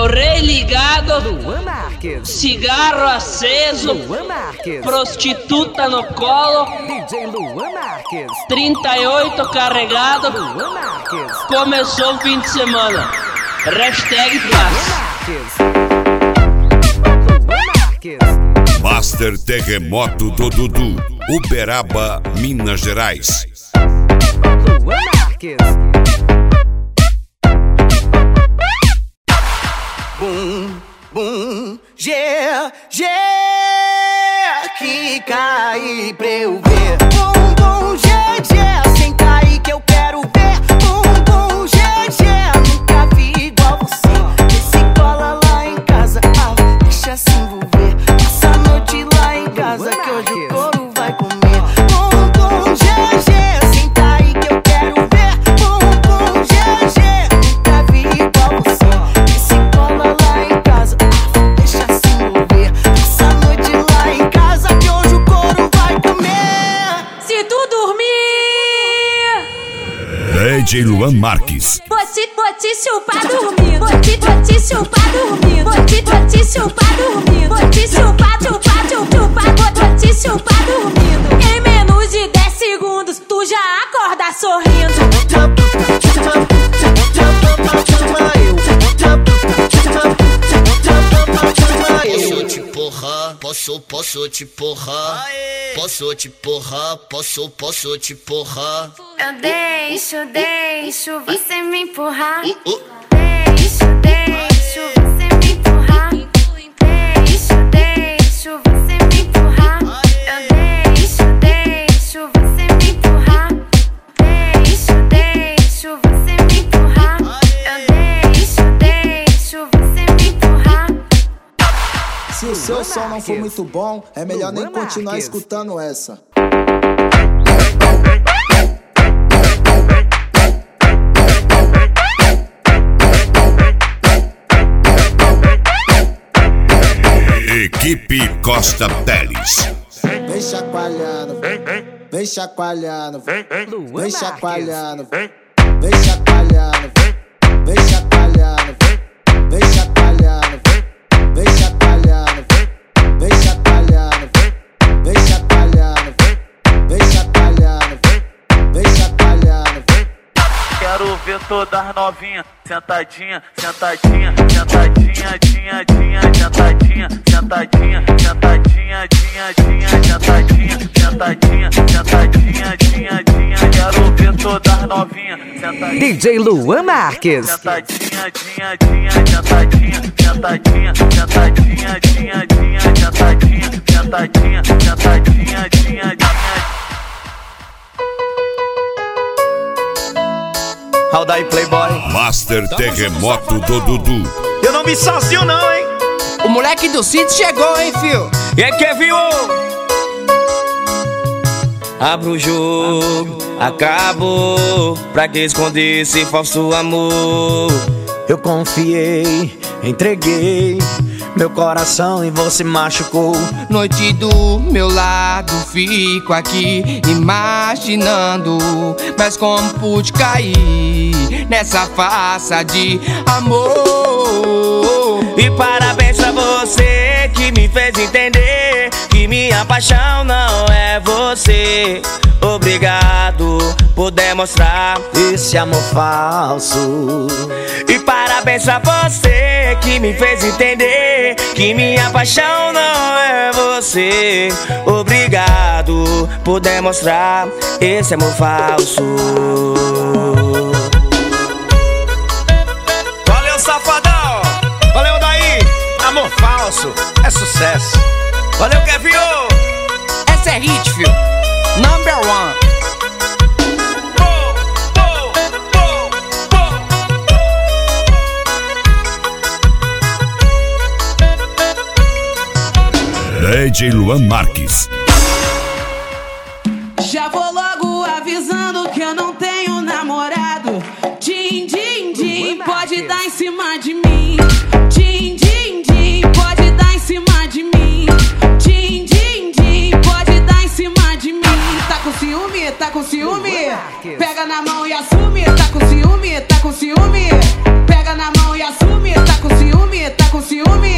o rei ligado, Luan Marques, cigarro aceso, Luan Marques, prostituta no colo, DJ Luan Marques, 38 carregado, Luan Marques, começou o fim de semana. Hashtag paz. Luan Marques, Master Terremoto do Dudu, Uberaba, Minas Gerais. Luan Marques. Bum, bum, yeah, que cai pra eu ver. Bum, bum, yeah, sem cair que eu quero ver. Bum, bum, yeah, nunca vi igual você. Esse cola lá em casa, deixa se envolver. Passa a noite lá em casa que hoje o couro vai comer. Bum, bum, yeah, sem cair que eu quero ver. Bum, bum, yeah, nunca vi igual você. Esse cola lá em casa, deixa se envolver. Passa a noite lá em casa que hoje o couro vai comer. Se tu dormir, DJ Luan Marques. vou te chupar dormindo. Vou te chupar dormindo. Vou te chupar dormindo. Vou te chupar, vou te chupar dormindo. Em menos de 10 segundos, tu já acorda sorrindo. Posso te porrar, posso te porrar. Posso te porrar, posso te porrar. Eu deixo você me empurrar. Deixo você me empurrar. Deixo você me empurrar. Eu deixo você me empurrar. Deixo você me empurrar. Eu deixo você me empurrar. Se o seu som não for muito bom, é melhor nem continuar escutando essa. Equipe Costa Teles. Vem chacoalhando, vem chacoalhando, vem chacoalhando, vem chacoalhando, vem chacoalhando, vem chacoalhando, vem chacoalhando, vem chacoalhando, vem chacoalhando, vem chacoalhando, vem chacoalhando. Quero ver todas novinhas, sentadinha, sentadinha, sentadinha, sentadinha, sentadinha, sentadinha, sentadinha, sentadinha, sentadinha, quero ver todas novinhas, sentadinha. DJ Luan Marques. Sentadinha, sentadinha, sentadinha, sentadinha, sentadinha, sentadinha. Aldair Playboy. Master Terremoto do Dudu. Eu não vi sozinho não, hein? O moleque do sítio chegou, hein, fio? E aí, quem viu? Abro o jogo, acabou. Pra que esconder esse falso amor? Eu confiei, entreguei meu coração e você machucou. Noite do meu lado, fico aqui imaginando. Mas como pude cair nessa farsa de amor? E parabéns pra você que me fez entender que minha paixão não é você. Obrigado por demonstrar esse amor falso. E parabéns pra você que me fez entender que minha paixão não é você. Obrigado por demonstrar esse amor falso. Valeu, safadão! Valeu, daí! Amor falso é sucesso. Valeu, Kevin! Essa é hit, fio. Number one. DJ Luan Marques. Já vou logo avisando que eu não tenho namorado. Din, din, din, pode dar em cima de mim. Din, din, din, pode dar em cima de mim. Din, din, din, pode dar em cima de mim. Tá com ciúme? Tá com ciúme? Pega na mão e assume. Tá com ciúme? Tá com ciúme? Pega na mão e assume. Tá com ciúme? com ciúme.